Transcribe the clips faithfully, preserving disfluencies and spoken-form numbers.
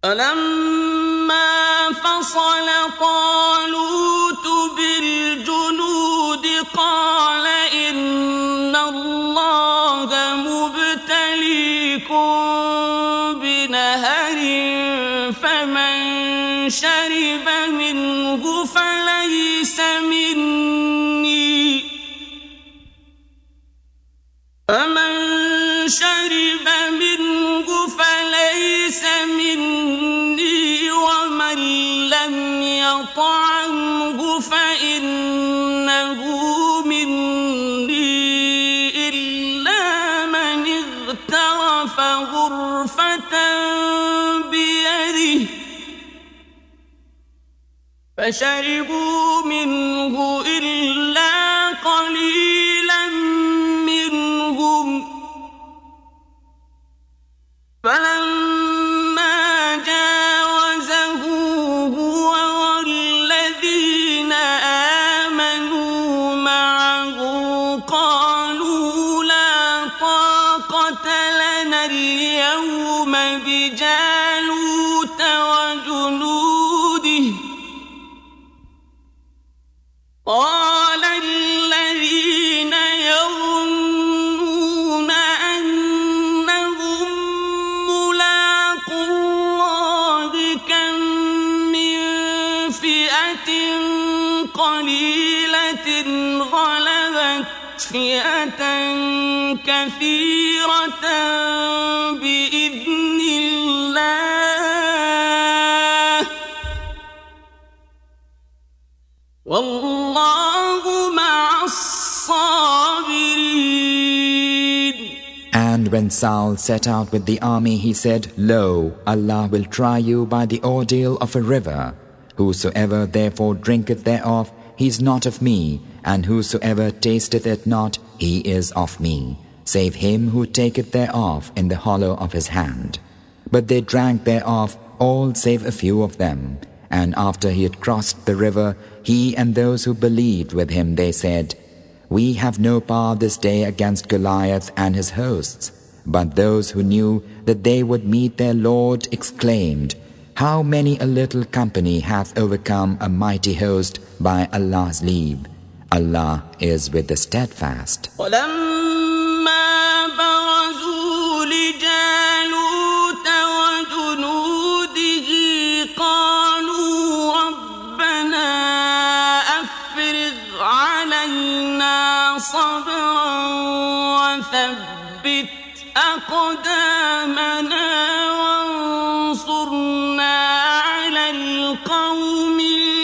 فلما فصل طالوت بالجنود قال إن الله مبتليكم بنهر فمن شرب منه فليس مني فمن شرب منه فليس مني ومن لم يطعمه فإنه مني إلا من اغترف غرفة بيده فشربوا منه إلا قليلا منهم فلما جاوزه هو والذين آمنوا معه قالوا لا طاقة لنا اليوم بجالوت وجنوده قال الذين يظنون أنهم ملاقو الله كم من فئة قليلة غلبت فئة كثيرة بإذن الله والله مع الصابرين. And when Saul set out with the army, he said, Lo, Allah will try you by the ordeal of a river. Whosoever therefore drinketh thereof, he is not of me, and whosoever tasteth it not, he is of me, save him who taketh thereof in the hollow of his hand. But they drank thereof, all save a few of them. And after he had crossed the river, he and those who believed with him, they said, We have no power this day against Goliath and his hosts. But those who knew that they would meet their Lord exclaimed, How many a little company hath overcome a mighty host by Allah's leave. Allah is with the steadfast. صبرا وثبت أقدامنا وانصرنا على القوم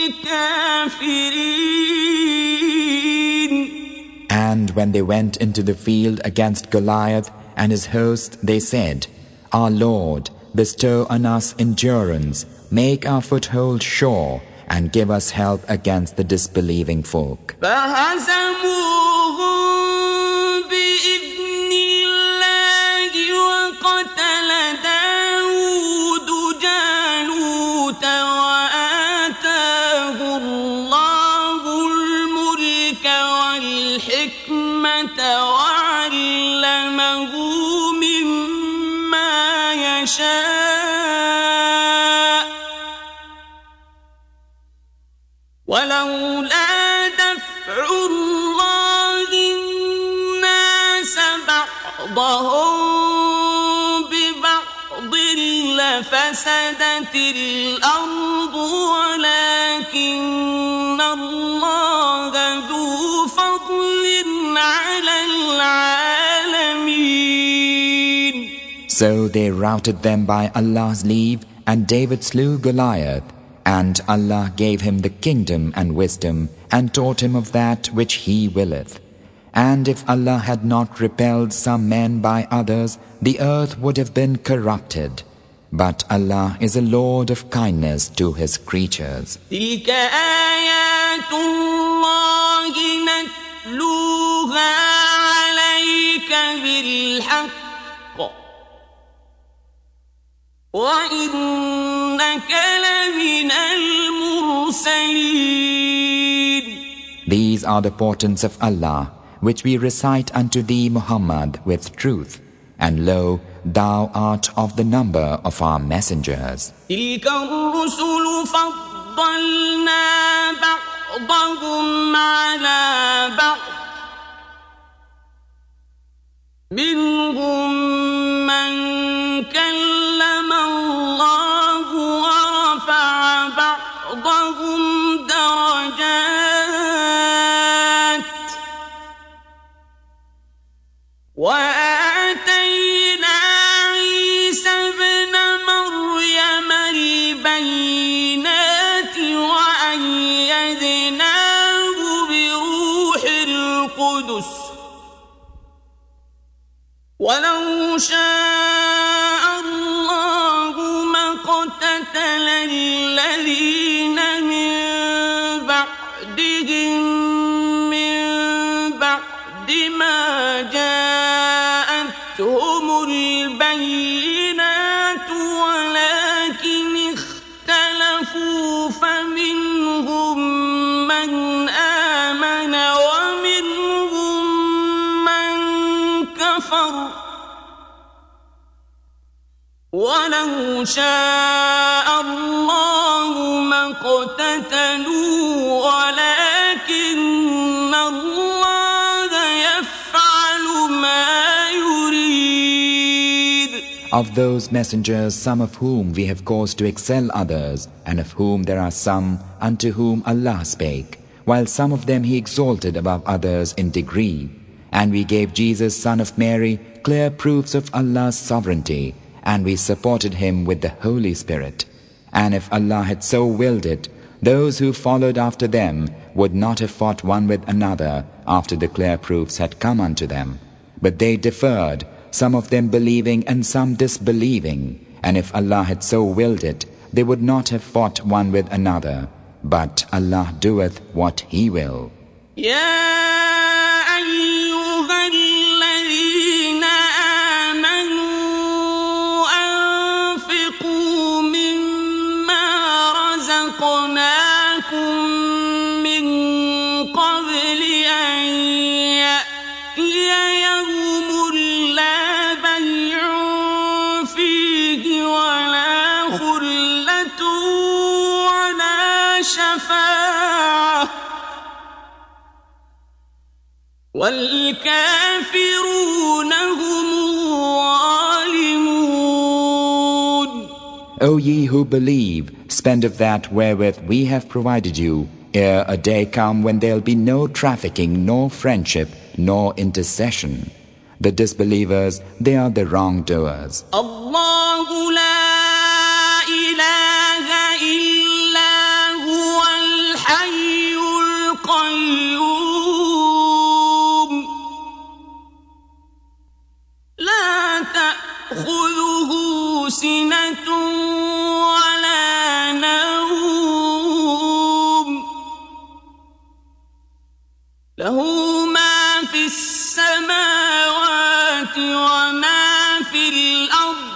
الكافرين. And when they went into the field against Goliath and his host, they said, Our Lord, bestow on us endurance, make our foothold sure, and give us help against the disbelieving folk. وعلمه مما يشاء ولولا دفع الله الناس بعضهم ببعض لفسدت الأرض ولكن الله ذو فضل على العالمين. So they routed them by Allah's leave, and David slew Goliath, and Allah gave him the kingdom and wisdom, and taught him of that which he willeth. And if Allah had not repelled some men by others, the earth would have been corrupted. But Allah is a Lord of kindness to His creatures. تلك آيات الله نتلوها عليك بالحق وإنك لمن المرسلين. These are the portents of Allah, which we recite unto thee, Muhammad, with truth. And lo, thou art of the number of our messengers. تلك الرسل فضلنا بعضهم على بعض منهم من كلم الله ورفع بعضهم درجات وآتينا عيسى ابن مريم البينات وأيدناه بروح القدس ولو شاء الله ما اقتتل الذين من بعدهم من بعد ما جاءتهم البينات ولكن اختلفوا فمنهم من آمن ومنهم من كفر ولو شاء الله ما اقتتلوا ولكن الله يفعل ما يريد. Of those messengers, some of whom we have caused to excel others, and of whom there are some unto whom Allah spake, while some of them He exalted above others in degree. And we gave Jesus, son of Mary, clear proofs of Allah's sovereignty, and we supported him with the Holy Spirit. And if Allah had so willed it, those who followed after them would not have fought one with another after the clear proofs had come unto them. But they differed, some of them believing and some disbelieving. And if Allah had so willed it, they would not have fought one with another. But Allah doeth what He will. وَالْكَافِرُونَ هُمُ الظَّالِمُونَ. O ye who believe, spend of that wherewith we have provided you, ere a day come when there'll be no trafficking, nor friendship, nor intercession. The disbelievers, they are the wrongdoers. Allahu la ilaha illa huwa al-hayyul qayyum. تأخذه سنة ولا نوم له ما في السماوات وما في الأرض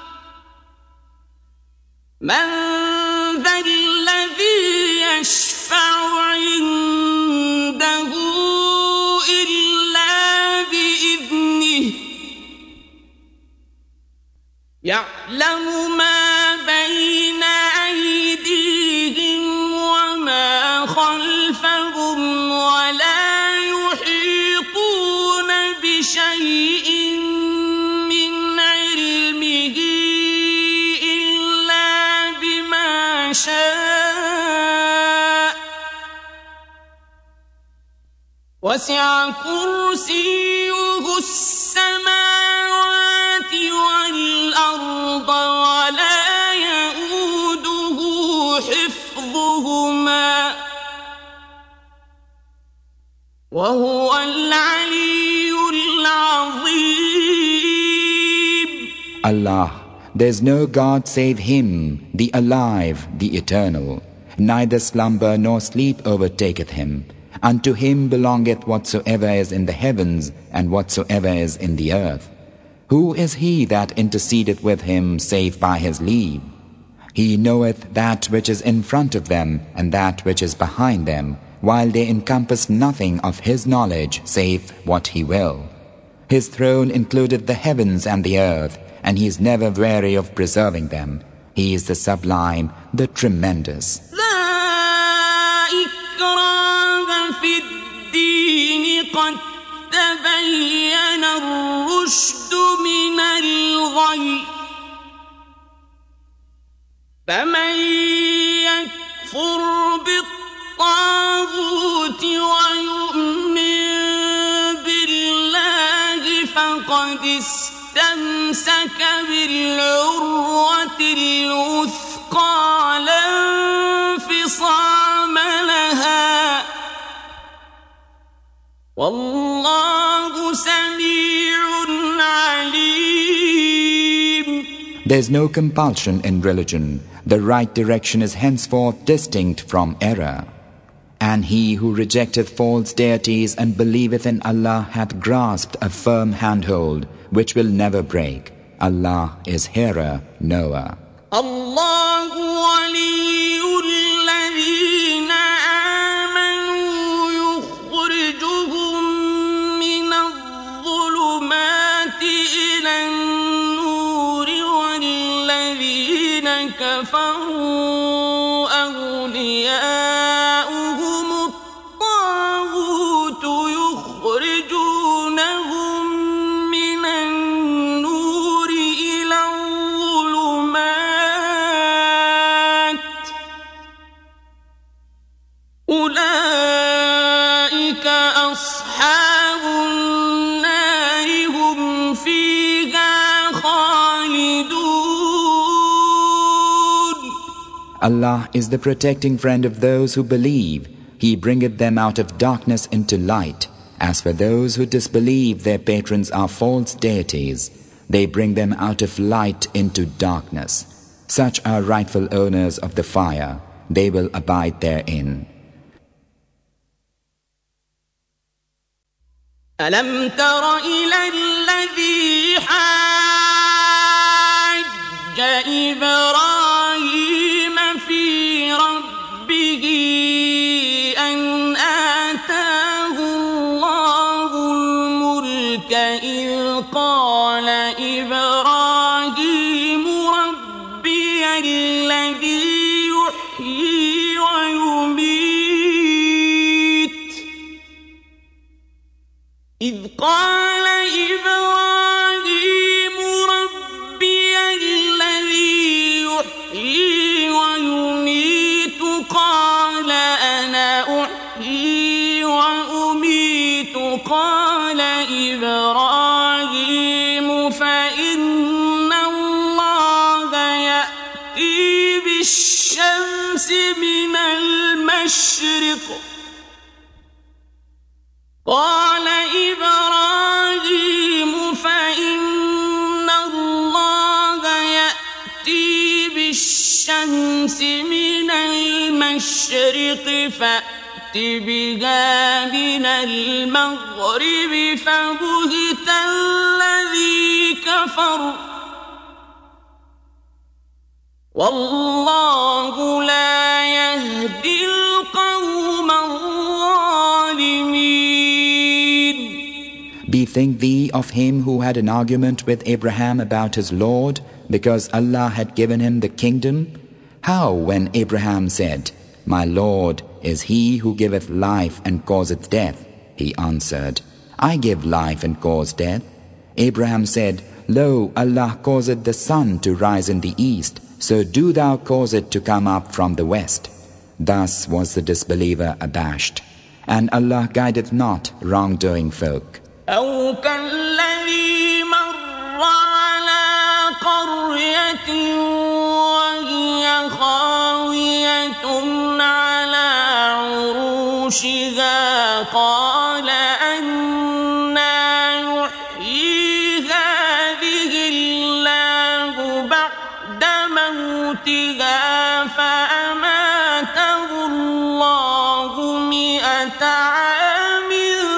من ذا الذي يشفع عنده إلا بإذنه يعلم ما بين أيديهم وما خلفهم ولا يحيطون بشيء من علمه إلا بما شاء وسع كرسيه السماوات والأرض ولا يؤوده حفظهما وهو العلي العظيم. Allah, there's no God save Him, the alive, the eternal. Neither slumber nor sleep overtaketh Him. Unto Him belongeth whatsoever is in the heavens and whatsoever is in the earth. Who is He that intercedeth with Him save by His leave? He knoweth that which is in front of them and that which is behind them, while they encompass nothing of His knowledge save what He will. His throne includeth the heavens and the earth, and He is never weary of preserving them. He is the sublime, the tremendous. لا إكراه في الدين قد تبين الرشد من الغي فمن يكفر بالطاغوت ويؤمن بالله فقد استمسك بالعروة الوثقى لا انفصام لها والله سميع عليم. There is no compulsion in religion. The right direction is henceforth distinct from error. And he who rejecteth false deities and believeth in Allah hath grasped a firm handhold which will never break. Allah is hearer, knower. الله ولي الذين آمنوا يخرجهم من الظلمات إلى النور والذين كفروا أولياؤهم الطاغوت يخرجونهم من النور إلى الظلمات أولئك أصحاب النار هم فيها خالدون. Allah is the protecting friend of those who believe. He bringeth them out of darkness into light. As for those who disbelieve, their patrons are false deities. They bring them out of light into darkness. Such are rightful owners of the fire. They will abide therein. ألم تر إلى الذي حاج إبراهيم في ربه أن آتاه الله الملك إذ قال إبراهيم ربي الذي يحيي ويميت إذ قال إبراهيم ربي الذي يحيي ويميت قال أنا أحيي وأميت قال إبراهيم فإن الله يأتي بالشمس من المشرق قال إبراهيم فإن الله يأتي بالشمس من المشرق فأت بها من المغرب فبهت الذي كفر والله لا يهدي القوم الظالمين. Bethink thee of him who had an argument with Abraham about his Lord, because Allah had given him the kingdom. How, when Abraham said, My Lord is he who giveth life and causeth death, he answered, I give life and cause death. Abraham said, Lo, Allah causeth the sun to rise in the east, so do thou cause it to come up from the west. Thus was the disbeliever abashed. And Allah guideth not wrongdoing folk. أو كالذي مر على قرية وهي خاوية على عروشها قال أنى يحيي هذه الله بعد موتها فأماته الله مئة عام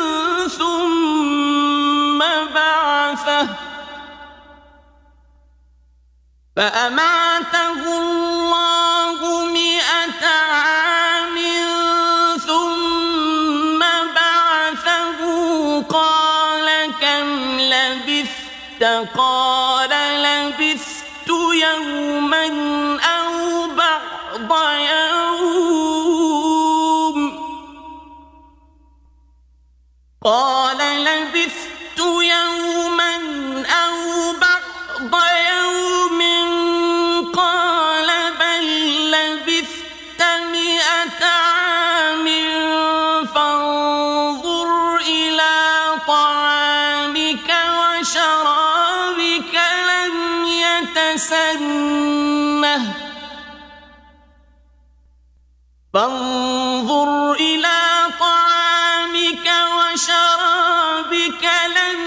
ثم بعثه فأماته الله مئة عام ثم بعثه قال كم لبثت قال لبثت لبثت يوما أو بعض يوم قال لبثت يوما أو بعض يوم قال بل لبثت مئة عام فانظر إلى طعامك وشرابك لم يتسنه فانظر إلى طعامك وشرابك لم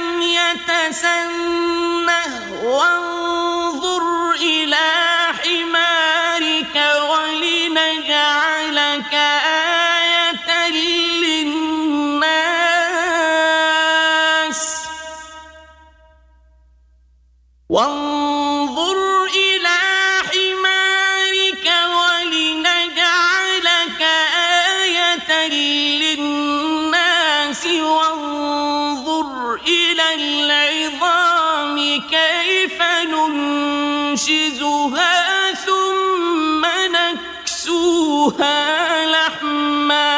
يتسنه وانظر إلى حمارك ولنجعلك آية للناس وانظر إلى حمارك ولنجعلك آية للناس وانظر إلى العظام كيف ننشزها ثم نكسوها لحما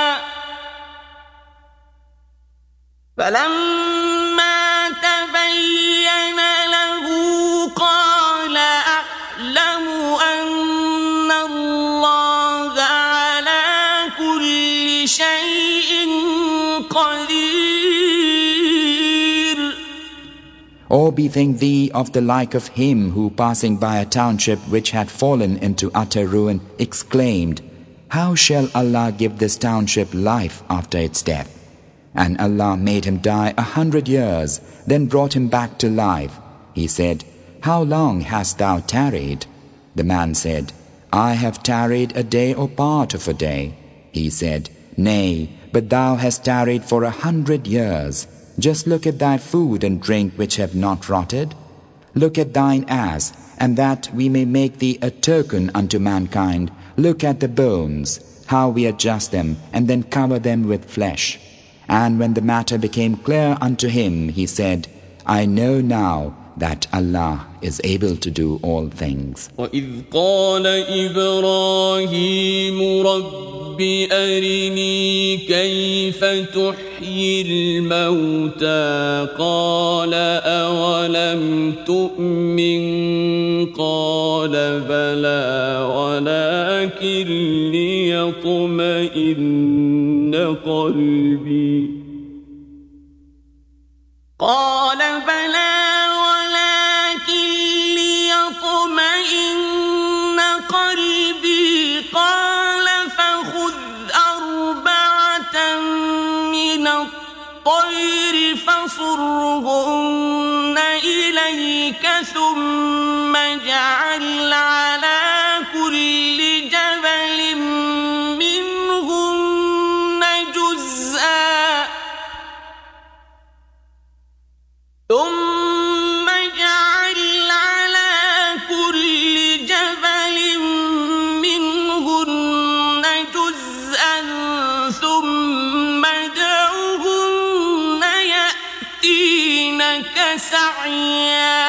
فلما تبين له قال أعلم أن الله على كل شيء قدير. Or bethink thee of the like of him who, passing by a township which had fallen into utter ruin, exclaimed, How shall Allah give this township life after its death? And Allah made him die a hundred years, then brought him back to life. He said, How long hast thou tarried? The man said, I have tarried a day or part of a day. He said, Nay, but thou hast tarried for a hundred years. Just look at thy food and drink which have not rotted. Look at thine ass, and that we may make thee a token unto mankind. Look at the bones, how we adjust them, and then cover them with flesh. And when the matter became clear unto him, he said, I know now that Allah is able to do all things. وَإِذْ قَالَ إِبْرَاهِيمُ رَبِّ أَرِنِي كَيْفَ تُحْيِي الْمَوْتَى قَالَ أَوَلَمْ تُؤْمِنْ قَالَ بَلَى وَلَكِنْ لِيَطْمَئِنَّ قَلْبِي قَالَ بَلَى ولكن ليطمئن قلبي قال فخذ أربعة من الطير فصرهن إليك ثم اجعل على كل جبل منهن جزءا ثم اجعل على كل جبل منهن جزءا ثم ادعهن يأتينك سعيا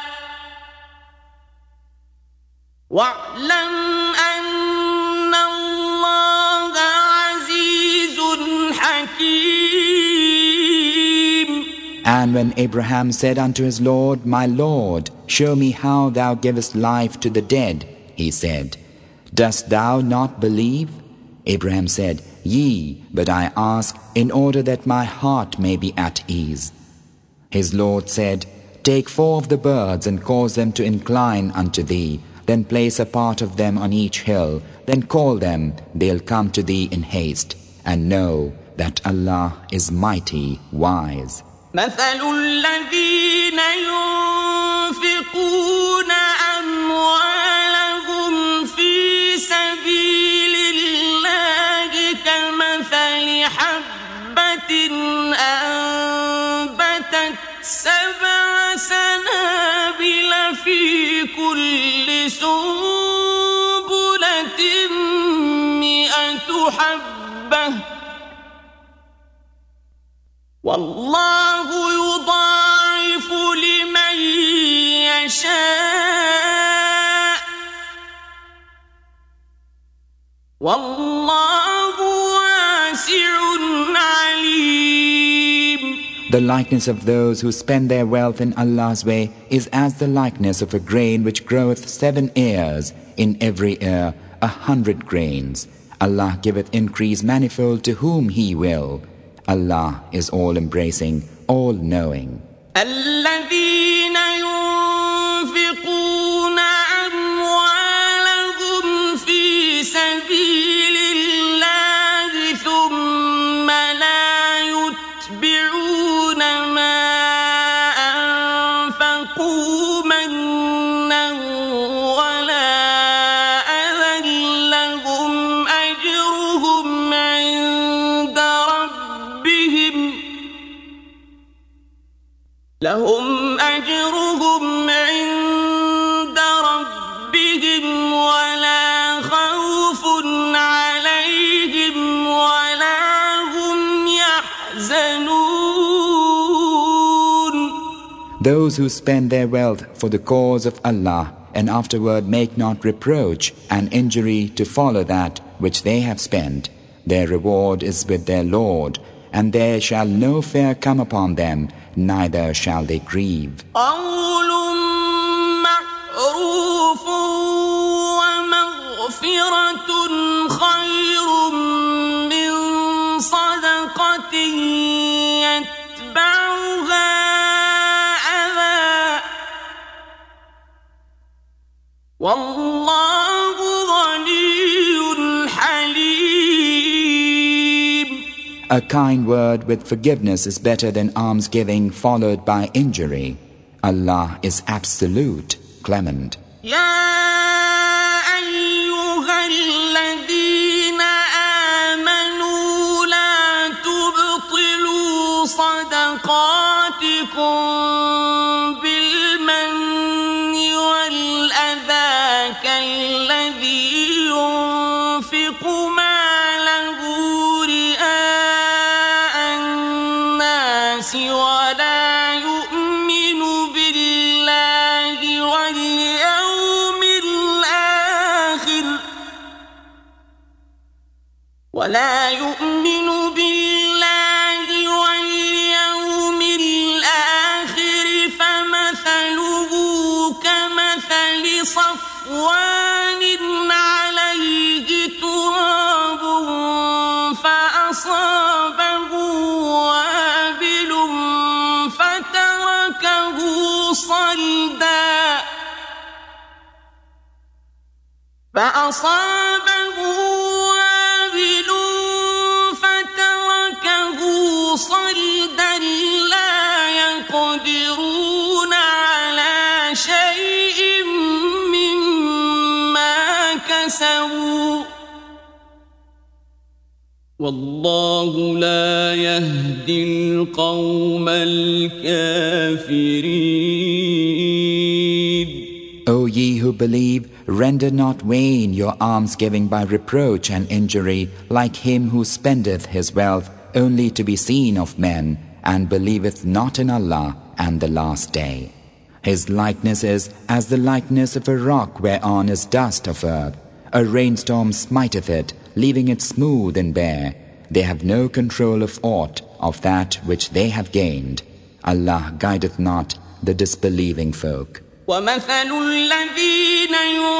واعلم أن الله عزيز حكيم. And when Abraham said unto his Lord, My Lord, show me how thou givest life to the dead, he said, Dost thou not believe? Abraham said, Yea, but I ask in order that my heart may be at ease. His Lord said, Take four of the birds and cause them to incline unto thee, then place a part of them on each hill, then call them, they'll come to thee in haste, and know that Allah is mighty, wise. مثل الذين ينفقون أموالهم في سبيل الله كمثل حبة أنبتت سبع سنابل في كل سنبلة مئة حبة والله يضاعف لمن يشاء والله واسع عليم. The likeness of those who spend their wealth in Allah's way is as the likeness of a grain which groweth seven ears, in every ear a hundred grains. Allah giveth increase manifold to whom He will. Allah is all-embracing, all-knowing. الذين ينفقون أموالهم في سبيل الله ثم لا يتبعون ما أنفقوا منا ولا أذى لهم أجرهم عند ربهم لهم أجرهم عند ربهم ولا خوف عليهم ولا هم يحزنون. Those who spend their wealth for the cause of Allah and afterward make not reproach and injury to follow that which they have spent, their reward is with their Lord, and there shall no fear come upon them, neither shall they grieve. قول معروف ومغفرة خير من صدقة يتبعها أذى والله غني حليم. A kind word with forgiveness is better than almsgiving followed by injury. Allah is absolute, clement. يا أيها الذين آمنوا لا تبطلوا صدقاتكم بالمن والأذى كالذي ينفق ماله رئاء الناس ولا يؤمن بالله واليوم الآخر ولا يؤمن بالله واليوم الآخر فمثله كمثل صفوان عليه تراب فأصابه وابل فتركه صلدا فأصابه وابل فتركه صلدا لا يقدرون على شيء مما كسبوا والله لا يهدي القوم الكافرين. O ye who believe, render not vain your almsgiving by reproach and injury, like him who spendeth his wealth only to be seen of men, and believeth not in Allah and the last day. His likeness is as the likeness of a rock whereon is dust of earth. A rainstorm smiteth it, leaving it smooth and bare. They have no control of aught of that which they have gained. Allah guideth not the disbelieving folk. ومثل الذين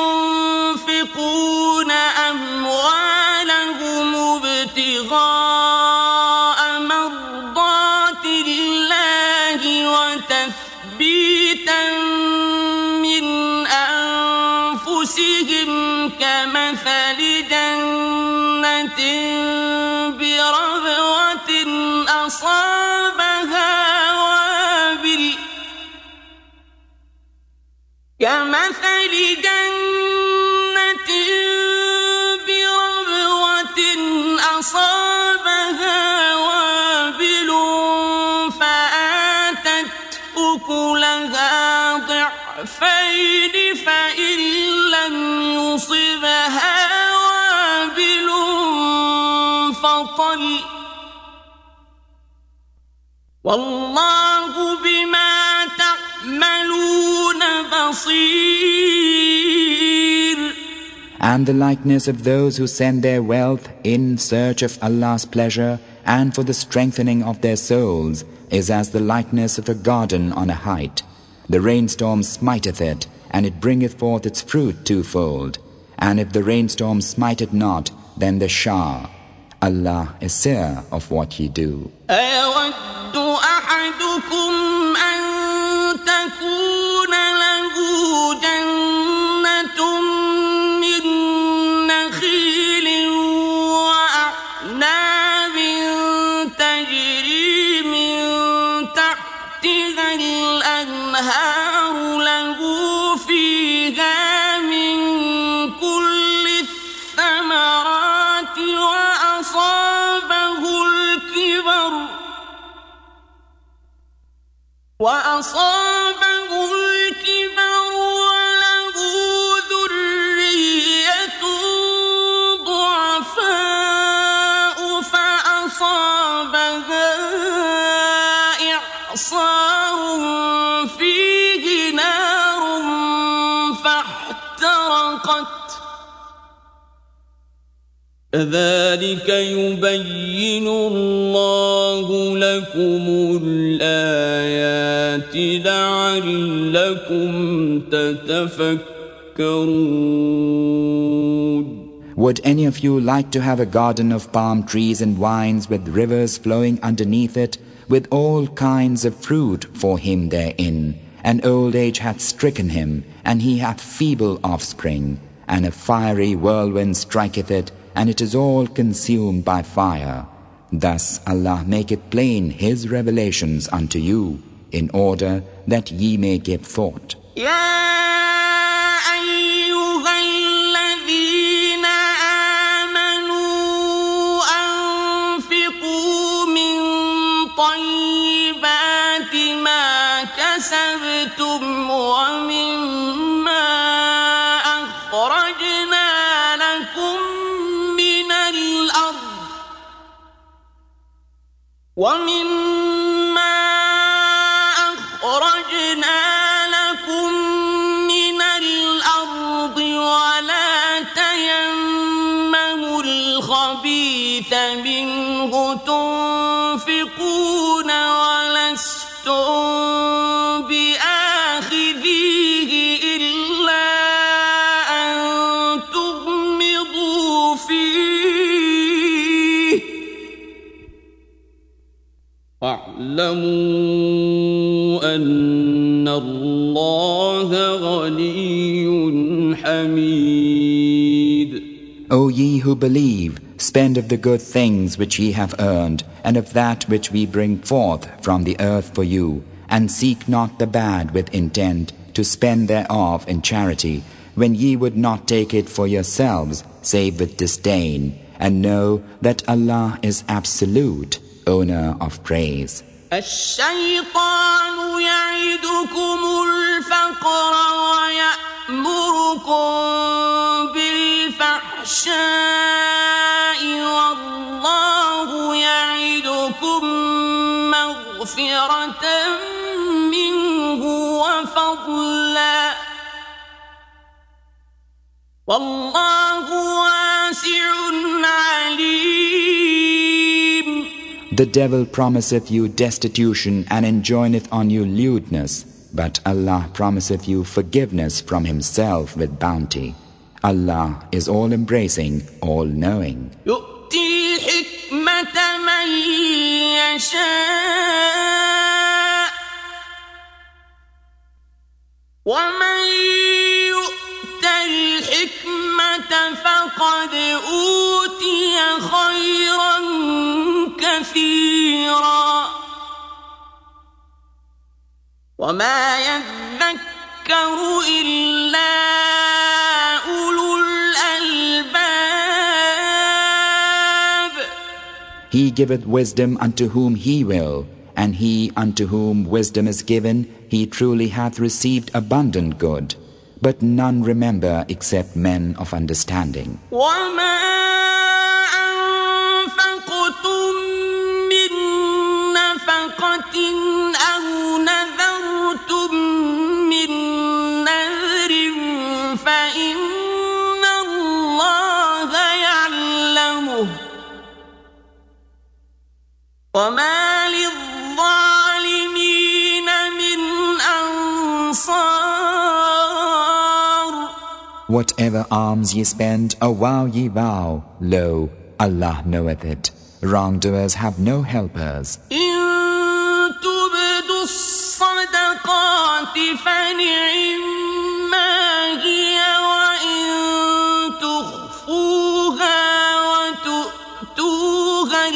ينفقون أموالهم ابتغاء مرضات الله وتثبيتا من أنفسهم كمثل جنة بربوة أصابها وابل كمثل جنة بربوة أصابها وابل فآتت أكلها ضعفين فإن لم يصبها وابل فطل والله بما تعملون بصير. And the likeness of those who send their wealth in search of Allah's pleasure and for the strengthening of their souls is as the likeness of a garden on a height. The rainstorm smiteth it, and it bringeth forth its fruit twofold. And if the rainstorm smite it not, then the shower. Allah is seer of what ye do. أَيَوَدُّ أَحَدُكُمْ أَن تَكُونَ لَهُ جَنَّةٌ مِّن نَّخِيلٍ وَأَعْنَابٍ تَجْرِي مِن تَحْتِهَا الْأَنْهَارُ لَهُ فِيهَا مِن كُلِّ الثَّمَرَاتِ وَأَصَابَهُ الْكِبَرُ وَأَصَابَهُ الْكِبَرُ وَلَهُ ذُرِّيَّةٌ ضُعَفَاءُ فَأَصَابَهَا إِعْصَارٌ فِيهِ نَارٌ فَاحْتَرَقَتْ كَذَلِكَ يُبَيِّنُ اللَّهُ لَكُمُ الْآيَاتِ لَعَلَّكُمْ تَتَفَكَّرُونَ. Would any of you like to have a garden of palm trees and vines with rivers flowing underneath it, with all kinds of fruit for him therein? And old age hath stricken him, and he hath feeble offspring, and a fiery whirlwind striketh it, and it is all consumed by fire. Thus Allah maketh plain His revelations unto you, in order that ye may give thought. كسبتم ومما أخرجنا لكم من الأرض ومما أخرجنا لكم من الأرض ولا تيمموا الخبيث منه تنفقون ولستم بآخذيه إلا أن تغمضوا فيه واعلموا أن الله غني حميد. O ye who believe, spend of the good things which ye have earned, and of that which we bring forth from the earth for you, and seek not the bad with intent to spend thereof in charity, when ye would not take it for yourselves, save with disdain, and know that Allah is absolute, owner of praise. الشيطان يعدكم الفقر ويأمركم بالفحشاء والله يعدكم مغفرة منه وفضلا والله واسع عليم. The devil promiseth you destitution and enjoineth on you lewdness, but Allah promiseth you forgiveness from Himself with bounty. Allah is all-embracing, all-knowing. يؤتي الحكمة من يشاء ومن يؤت الحكمة فقد أوتي خيرا كثيرا وما يذكر إلا أولو الألباب. He giveth wisdom unto whom He will, and he unto whom wisdom is given, he truly hath received abundant good. But none remember except men of understanding. وَمَا أَنفَقْتُم مِّن نَّفَقَةٍ أَوْ نَذَرْتُم مِّن نَّذْرٍ فَإِنَّ وما للظالمين من أنصار. Whatever alms ye spend, or vow ye vow, lo, Allah knoweth it. Wrongdoers have no helpers. إن تبدوا الصدقات فنعما هي وإن تخفوها وتؤتوها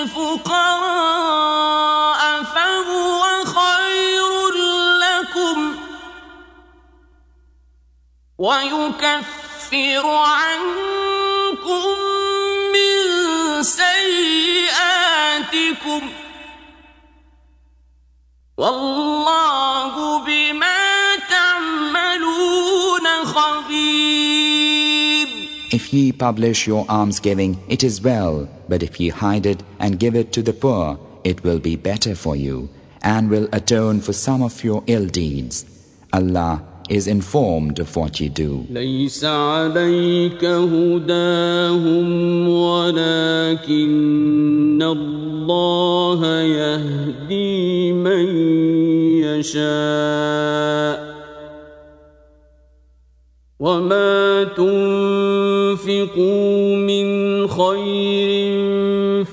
الفقراء فهو خير لكم ويكفر عنكم من سيئاتكم والله بما تعملون خبير. If ye publish your almsgiving, it is well, but if ye hide it and give it to the poor, it will be better for you, and will atone for some of your ill deeds. Allah is informed of what ye do. ليس عليك هداهم ولكن الله يهدي من يشاء وما تنفقوا من خير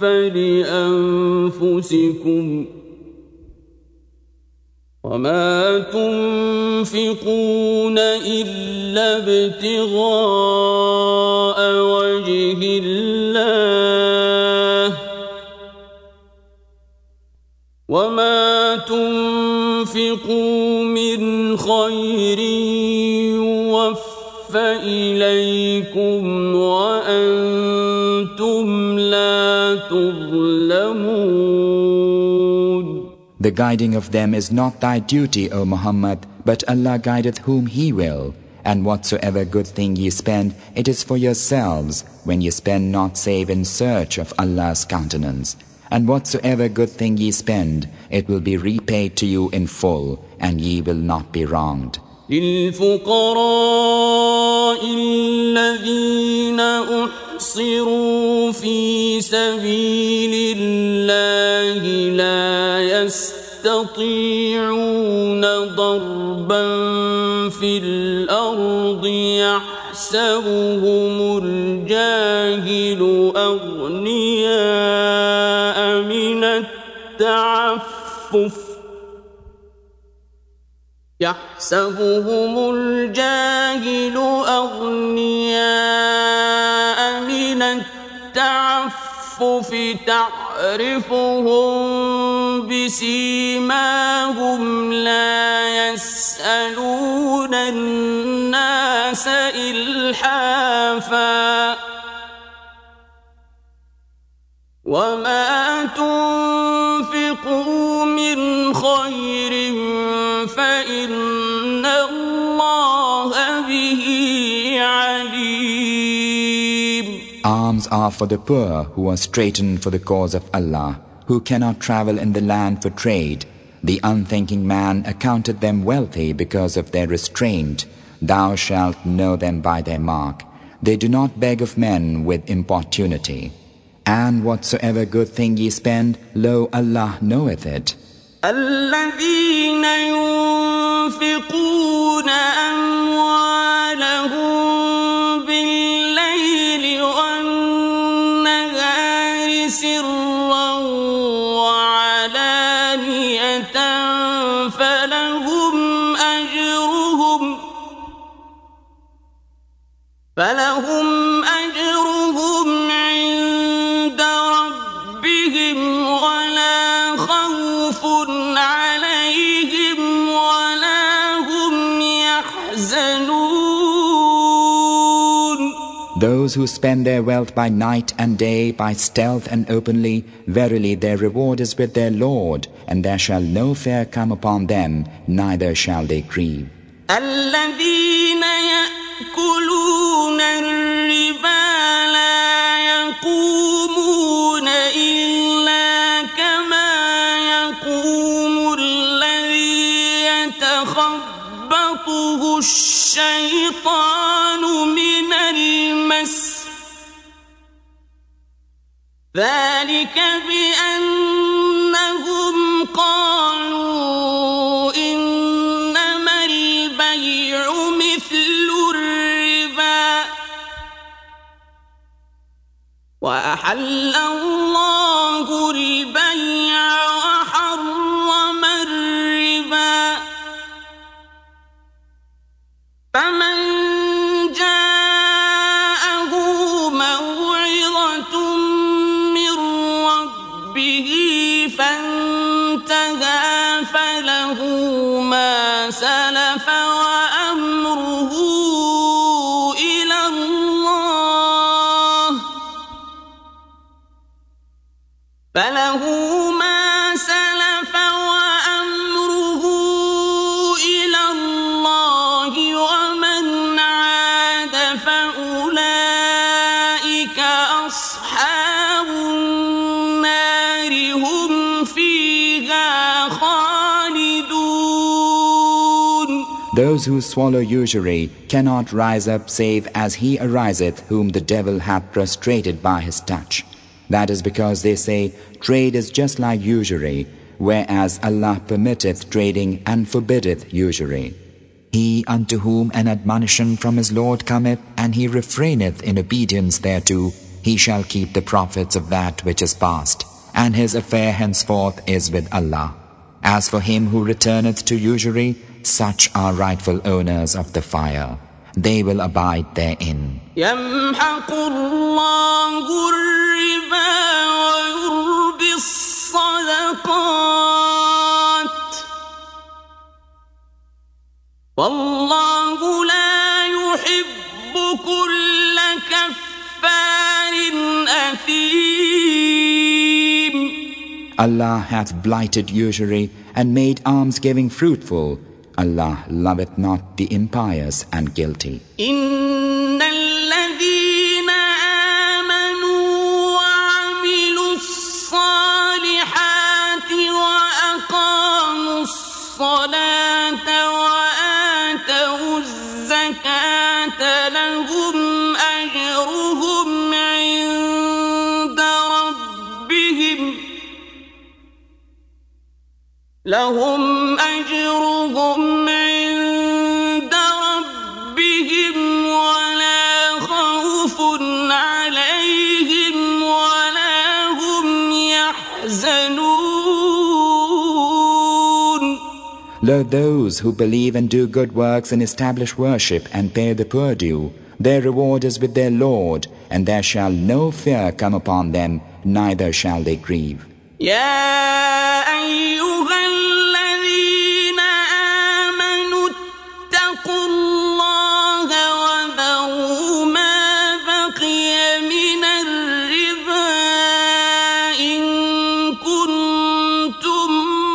فلأنفسكم وما تنفقون إلا ابتغاء وجه الله وما تنفقوا من خير يوفى إليكم وأنتم لا تظلمون. The guiding of them is not thy duty, O Muhammad, but Allah guideth whom He will. And whatsoever good thing ye spend, it is for yourselves, when ye spend not save in search of Allah's countenance. And whatsoever good thing ye spend, it will be repaid to you in full, and ye will not be wronged. للفقراء الذين أحصروا في سبيل الله لا يستطيعون ضربا في الأرض يحسبهم الجاهل أغنياء من التعفف يحسبهم الجاهل أغنياء من التعفف تعرفهم بسيماهم لا يسألون الناس إلحافا وما تنفقوا من خير فإن الله به عليم. Alms are for the poor who are straitened for the cause of Allah, who cannot travel in the land for trade. The unthinking man accounted them wealthy because of their restraint. Thou shalt know them by their mark. They do not beg of men with importunity. And whatsoever good thing ye spend, lo, Allah knoweth it. الذين ينفقون أموالهم بالليل والنهار سرا وعلانية فلهم أجرهم فلهم أجرهم عند ربهم ولا خوف عليهم ولا هم يحزنون. Those who spend their wealth by night and day, by stealth and openly, verily their reward is with their Lord, and there shall no fear come upon them, neither shall they grieve. الذين يأكلون الربا لا يقومون إلا كما يقوم الذي يتخبطه الشيطان من المس ذلك بأن قالوا إنما البيع مثل الربا وأحل الله البيع وحرم الربا فمن جاءه موعظة من ربه فانتهى فله ما سلف وأمره إلى الله فله ما سلف وأمره إلى الله ومن عاد فأولئك أصحاب النار هم فيها خالدون. Those who swallow usury cannot rise up save as he ariseth whom the devil hath prostrated by his touch. That is because they say, trade is just like usury, whereas Allah permitteth trading and forbiddeth usury. He unto whom an admonition from his Lord cometh, and he refraineth in obedience thereto, he shall keep the profits of that which is past, and his affair henceforth is with Allah. As for him who returneth to usury, such are rightful owners of the fire. They will abide therein. يمحق الله الربا ويربي الصدقات والله لا يحب كل كفار أثيم. Allah hath blighted usury and made almsgiving fruitful. Allah loveth not the impious and guilty. إن الذين آمنوا وعملوا الصالحات وأقاموا الصلاة وآتوا الزكاة لهم أجرهم عند ربهم لهم أجرهم عند ربهم ولا خوف عليهم ولا هم يحزنون. Lo, those who believe and do good works and establish worship and pay the poor due, their reward is with their Lord, and there shall no fear come upon them, neither shall they grieve. يا أيها الذين آمنوا اتقوا الله وذروا ما بقي من الربا إن كنتم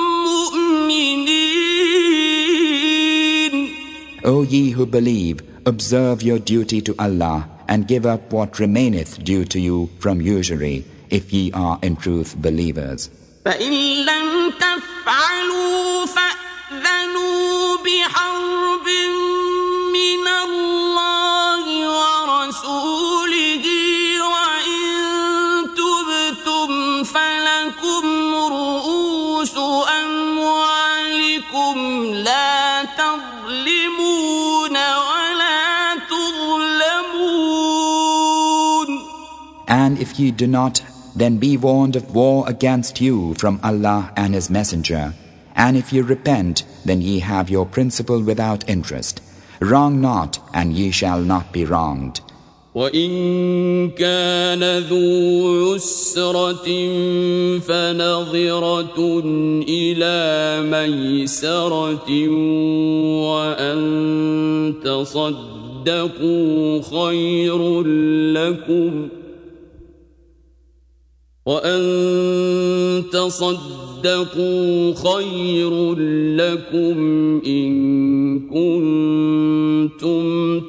مؤمنين. O ye who believe, observe your duty to Allah, and give up what remaineth due to you from usury, if ye are in truth believers. فإن لم تفعلوا فأذنوا بحرب من الله ورسوله وإن تبتم فلكم رؤوس أموالكم لا تظلمون ولا تظلمون. And if ye do not, then be warned of war against you from Allah and His Messenger. And if ye repent, then ye have your principal without interest. Wrong not, and ye shall not be wronged. وَإِن كَانَ ذُو عُسْرَةٍ فَنَظِرَةٌ إِلَى مَيْسَرَةٍ وَأَن تَصَدَّقُوا خَيْرٌ لَكُمْ وَأَن تَصَدَّقُوا خَيْرٌ لَكُمْ إِن كُنتُمْ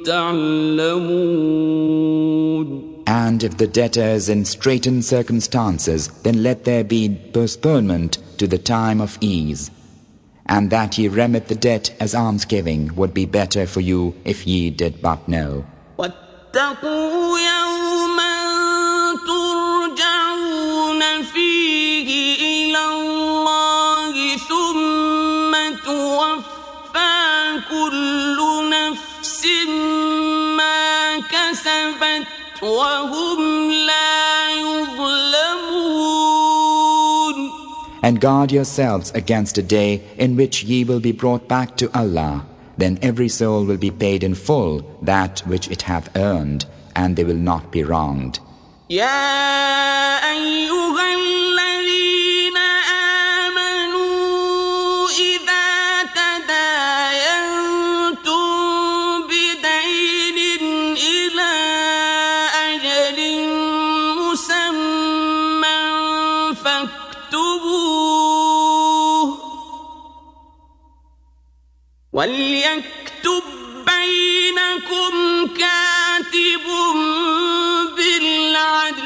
تَعْلَمُونَ. And if the debtor is in straitened circumstances, then let there be postponement to the time of ease. And that ye remit the debt as almsgiving would be better for you if ye did but know. وَاتَّقُوا يَوْمًا تُرْجَعُونَ فِيهِ إِلَى اللَّهِ ما كسبت وهم لا يظلمون. And guard yourselves against a day in which ye will be brought back to Allah. Then every soul will be paid in full that which it hath earned, and they will not be wronged. يا أيها الذين آمنوا إذا تداينتم بدين إلى أجل مسمى فاكتبوه وليكتب بينكم كاتب بالعدل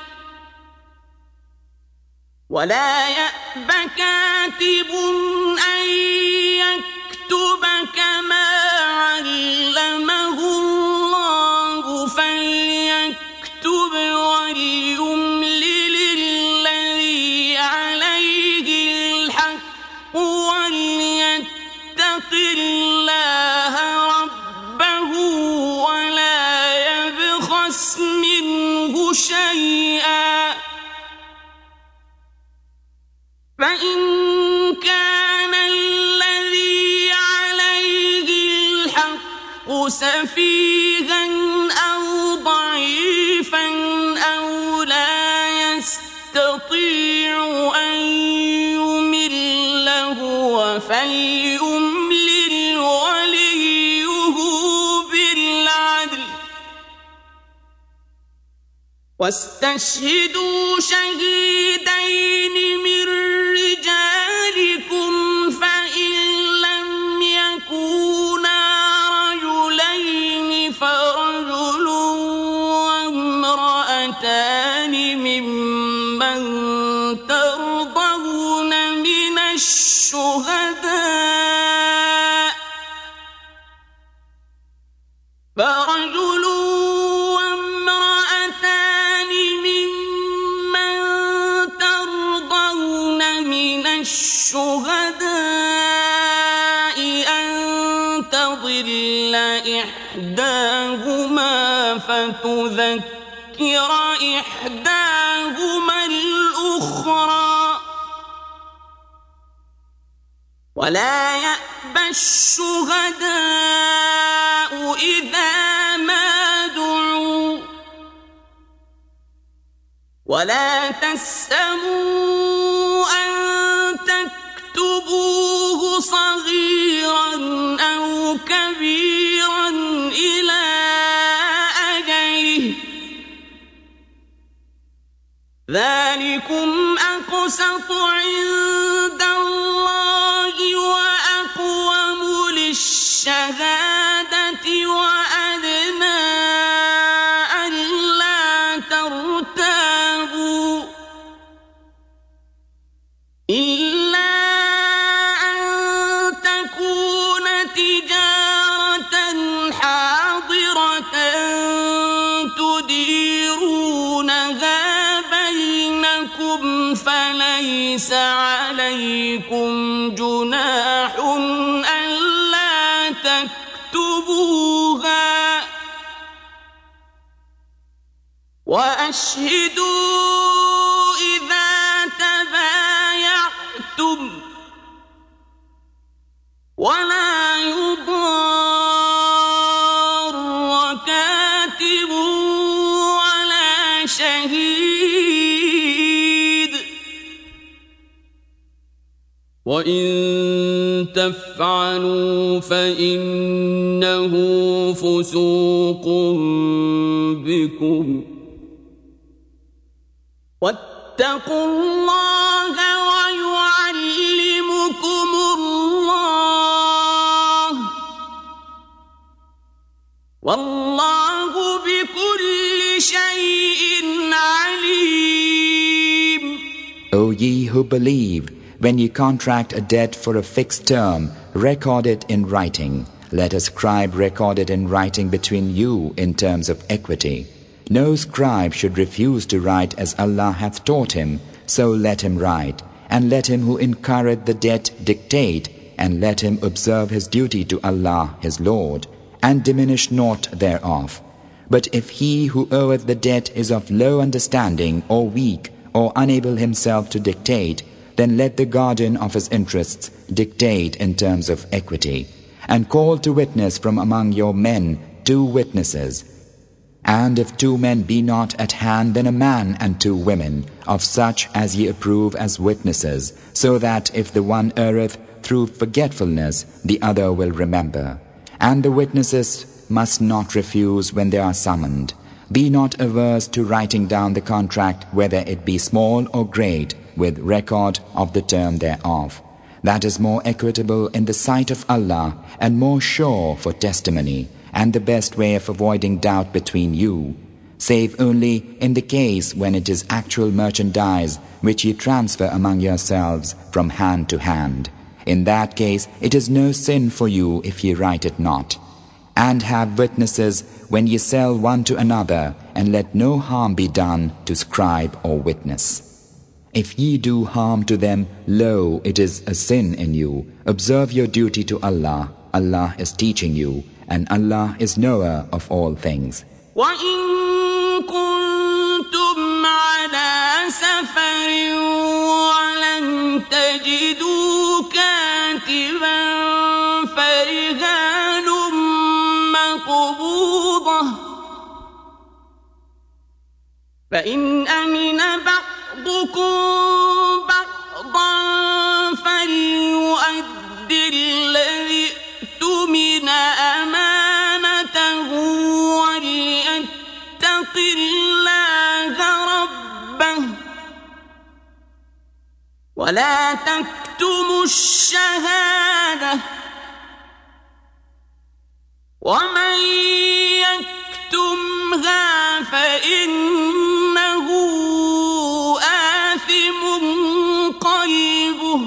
ولا يأب كاتب أن يكتب كما علمه الله فليكتب وليملل الذي عليه الحق وليتق الله ربه ولا يبخس منه شيئا فإن كان الذي عليه الحق سفيها أو ضعيفا أو لا يستطيع أن يمل هو فليملل وليه بالعدل واستشهدوا شهيدين من رجالكم فإن لم يكونا رجلين فرجل وامرأتان ممن ترضون من الشهداء فرجل الشهداء أن تضل إحداهما فتذكر إحداهما الأخرى ولا يأبى الشهداء إذا ما دعوا ولا تسأموا أن تكتبوه صغيرا أو كبيرا إلى أجله ذلكم أقسط عند الله وأقوم للشهادة وأدنى ألا ترتابوا إلا أن تكون تجارة حاضرة تديرونها بينكم فليس عليكم جناح ألا تكتبوها وأشهدوا إذا تبايعتم ولا يضار كاتب ولا شهيد وإن تفعلوا فإنه فسوق بكم واتقوا الله ويعلمكم الله والله بكل شيء عليم. O ye who believe, when ye contract a debt for a fixed term, record it in writing. Let a scribe record it in writing between you in terms of equity. No scribe should refuse to write as Allah hath taught him, so let him write. And let him who incurreth the debt dictate, and let him observe his duty to Allah his Lord. and diminish naught thereof. But if he who oweth the debt is of low understanding, or weak, or unable himself to dictate, then let the guardian of his interests dictate in terms of equity, and call to witness from among your men two witnesses. And if two men be not at hand, then a man and two women, of such as ye approve as witnesses, so that if the one erreth through forgetfulness, the other will remember. And the witnesses must not refuse when they are summoned. Be not averse to writing down the contract, whether it be small or great, with record of the term thereof. That is more equitable in the sight of Allah, and more sure for testimony, and the best way of avoiding doubt between you, save only in the case when it is actual merchandise which ye transfer among yourselves from hand to hand. In that case it is no sin for you if ye write it not. And have witnesses when ye sell one to another, and let no harm be done to scribe or witness. If ye do harm to them, lo, it is a sin in you. Observe your duty to Allah. Allah is teaching you, and Allah is knower of all things. وَإِن كُنتُمْ عَلَى سَفَرٍ وَلَن تَجِدُوا كَاتِبًا فَرِهَانٌ مَّقْبُوضَةٌ فَإِنْ أَمِنَ بَعْضُكُم بَعْضًا فَلْيُؤَدِّ الَّذِي اؤْتُمِنَ أَمَانَتَهُ وَلْيَتَّقِ اللَّهَ رَبَّهُ وَلَا تَكْتُمُوا الشَّهَادَةَ وَمَن يَكْتُمْهَا فَإِنَّهُ آثِمٌ قَلْبُهُ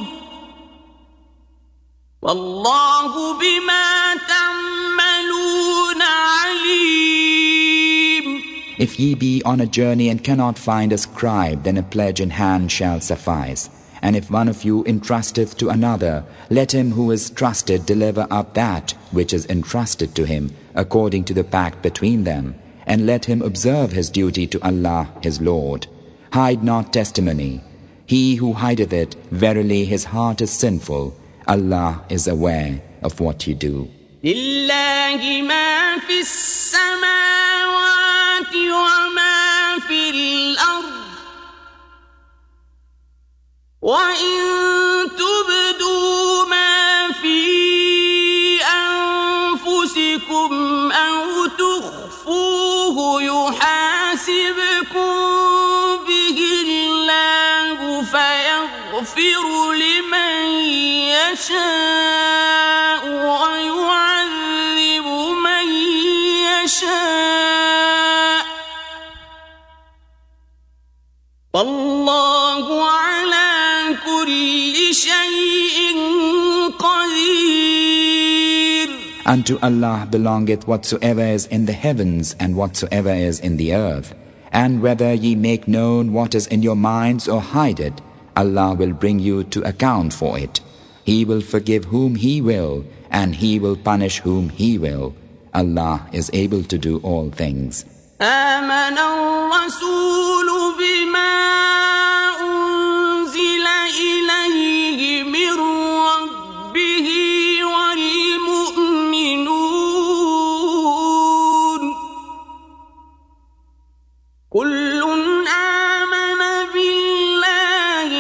وَاللَّهُ بِمَا تَعْمَلُونَ عَلِيمٌ. If ye be on a journey and cannot find a scribe, then a pledge in hand shall suffice. And if one of you entrusteth to another, let him who is trusted deliver up that which is entrusted to him, according to the pact between them, and let him observe his duty to Allah his Lord. Hide not testimony. He who hideth it, verily his heart is sinful. Allah is aware of what you do. لله ما في السماوات وما في الأرض وإن تبدوا ما في أنفسكم أو تخفوه يحاسبكم به الله فيغفر لمن يشاء ويعذب من يشاء والله على كل شيء قدير. Unto Allah belongeth whatsoever is in the heavens and whatsoever is in the earth. And whether ye make known what is in your minds or hide it, Allah will bring you to account for it. He will forgive whom He will, and He will punish whom He will. Allah is able to do all things. آمن الرسول بما أنزل إليه من ربه والمؤمنون كل آمن بالله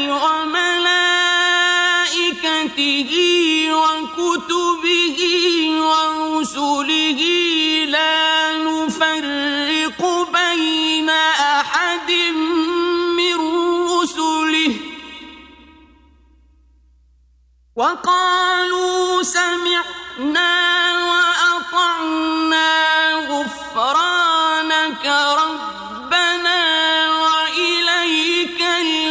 وملائكته وكتبه ورسله لا نفرق بين أحد من رسله وقالوا سمعنا وأطعنا غفرانك ربنا وإليك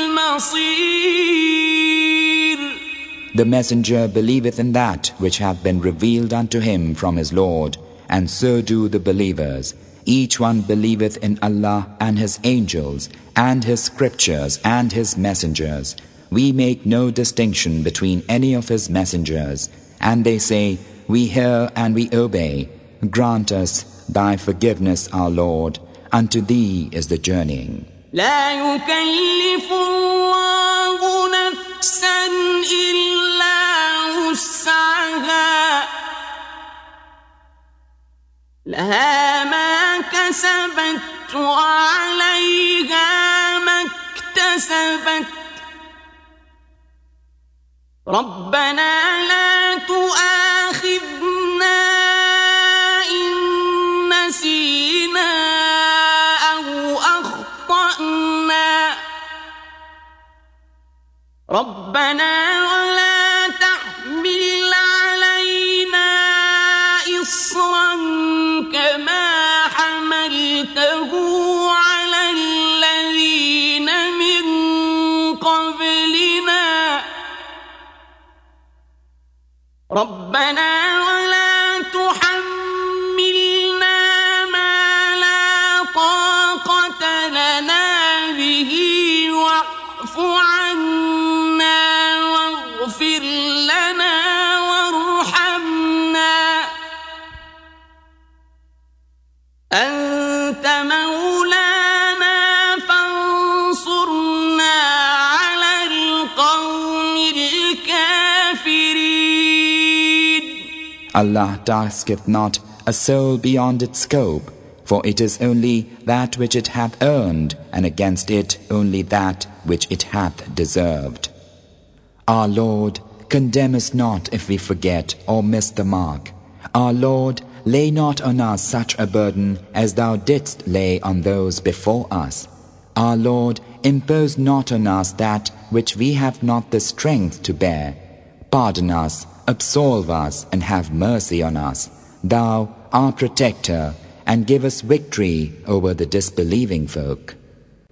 المصير. The messenger believeth in that which hath been revealed unto him from his Lord, and so do the believers. Each one believeth in Allah and His angels, and His scriptures and His messengers. We make no distinction between any of His messengers. And they say, we hear and we obey. grant us thy forgiveness, our Lord. Unto thee is the journeying. لا يكلف الله نفسا إلا وسعها لها ما كسبت وعليها ما اكتسبت ربنا لا تؤاخذنا إن نسينا أو أخطأنا ربنا ولا تحمل علينا إصرا كما حملته على الذين من قبلنا ربنا ولا تحملنا ما لا طاقة لنا به واعف عنا واغفر لنا وارحمنا أنت مولانا فانصرنا على القوم الكافرين. Allah tasketh not a soul beyond its scope, for it is only that which it hath earned, and against it only that which it hath deserved. Our Lord, condemn us not if we forget or miss the mark. Our Lord, lay not on us such a burden as thou didst lay on those before us. Our Lord, impose not on us that which we have not the strength to bear. Pardon us, absolve us, and have mercy on us, thou, our protector, and give us victory over the disbelieving folk.